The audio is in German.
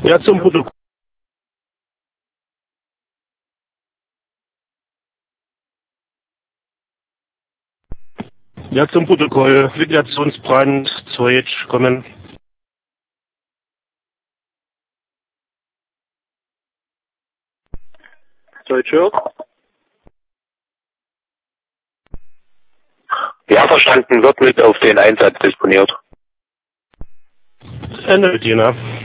Ja, zum Protokoll. Ja, zum Protokoll. Liquidationsbrand, Zeug, kommen. Zeug hört. Ja, verstanden, wird mit auf den Einsatz disponiert. Ende mit Jena.